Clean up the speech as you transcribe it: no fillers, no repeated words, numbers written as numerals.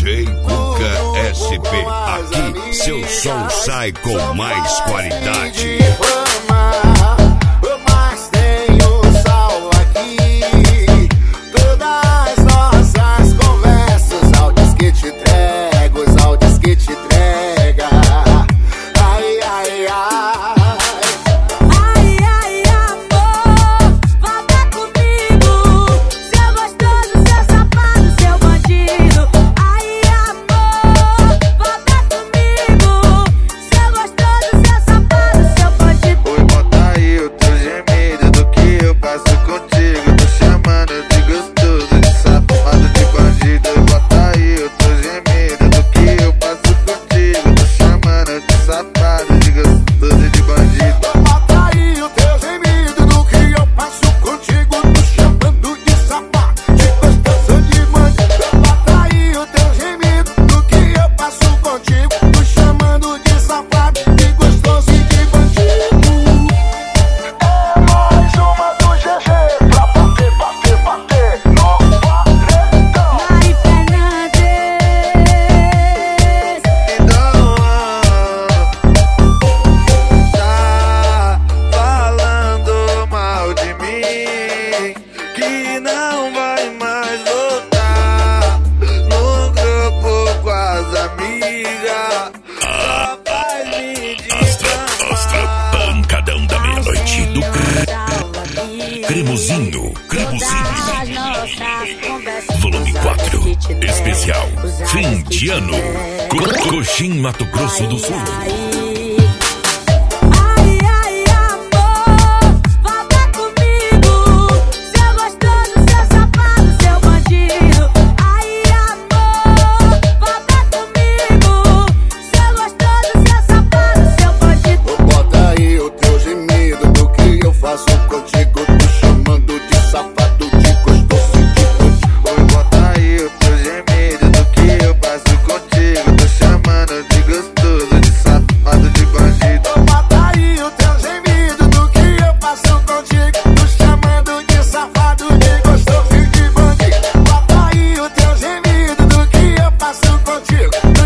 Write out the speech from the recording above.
DJ Cuca SP. Aqui seu som sai com mais qualidade. Mas tenho sal aqui. Todas nossas conversas, áudios que te entrego, os áudios que te entrega. Ai, ai, ai. Ai, ai, amor, volta comigo. Seu gostoso, seu safado, seu bandido. Ai, amor, volta comigo. Seu gostoso, seu safado, seu bandido. Oi, bota aí o teu gemido do que eu passo contigo. Tô chamando de gostoso, de safado, de bandido. Oi, bota aí o teu gemido do que eu passo contigo. Tô chamando de safado, de gostoso, de bandido. Bota aí o teu gemido do que eu passo contigo. Tô chamando de safado, de gostoso, de bandido. Bota aí o teu gemido do que eu passo contigo. Tô chamando de safado, de gostoso e de bandido. É mais uma do GG pra bater, bater, bater no paredão. Mari Fernandes. Então, tá falando mal de mim, que não vai mais voltar no grupo com as amigas. Só faz me Astra, pancadão da meia-noite do Cremosinho. Volume 4, especial, fim de ano. Coxim, Mato Grosso do Sul. Ai, ai, amor, volta comigo. Seu gostoso, seu safado, seu bandido. Ai, amor, volta comigo. Seu gostoso, seu safado, seu bandido. Bota aí o teu gemido do que eu faço contigo. Tô chamando de safado, de gostoso e de bandido. Oi, bota aí o teu gemido do que eu passo contigo. Tô chamando de gostoso, de safado, de bandido. Bota aí o teu gemido do que eu faço contigo. Tô chamando de safado, de gostoso e de bandido. Bota aí o teu gemido do que eu faço contigo.